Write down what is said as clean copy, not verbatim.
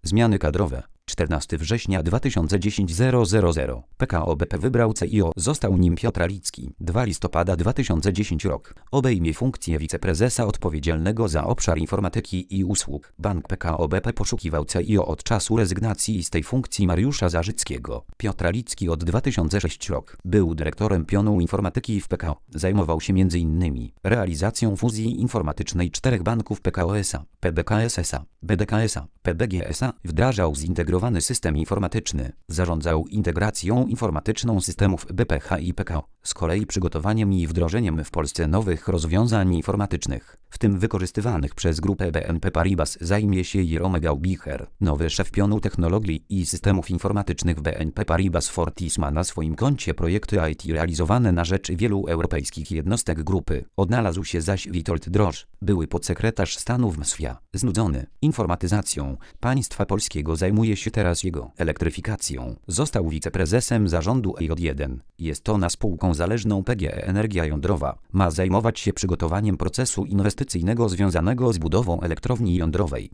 Zmiany kadrowe. 14 września 2010 000 PKO BP wybrał CIO, został nim Piotr Alicki. 2 listopada 2010 rok. Obejmie funkcję wiceprezesa odpowiedzialnego za obszar informatyki i usług. Bank PKO BP poszukiwał CIO od czasu rezygnacji z tej funkcji Mariusza Zarzyckiego. Piotr Alicki od 2006 rok. Był dyrektorem pionu informatyki w PKO. Zajmował się m.in. realizacją fuzji informatycznej 4 banków PKO SA, PBK SA, BDK SA, PBG SA. Wdrażał zintegrowany system informatyczny. Zarządzał integracją informatyczną systemów BPH i PKO. Z kolei przygotowaniem i wdrożeniem w Polsce nowych rozwiązań informatycznych, w tym wykorzystywanych przez grupę BNP Paribas, zajmie się Jerome Gaubicher, nowy szef pionu technologii i systemów informatycznych BNP Paribas Fortis. Ma na swoim koncie projekty IT realizowane na rzecz wielu europejskich jednostek grupy. Odnalazł się zaś Witold Drożdż, były podsekretarz stanu w MSWiA. Znudzony informatyzacją państwa polskiego, zajmuje się teraz jego elektryfikacją. Został wiceprezesem zarządu EJ1. Jest to na spółką zależną PGE Energia Jądrowa. Ma zajmować się przygotowaniem procesu inwestycyjnego związanego z budową elektrowni jądrowej.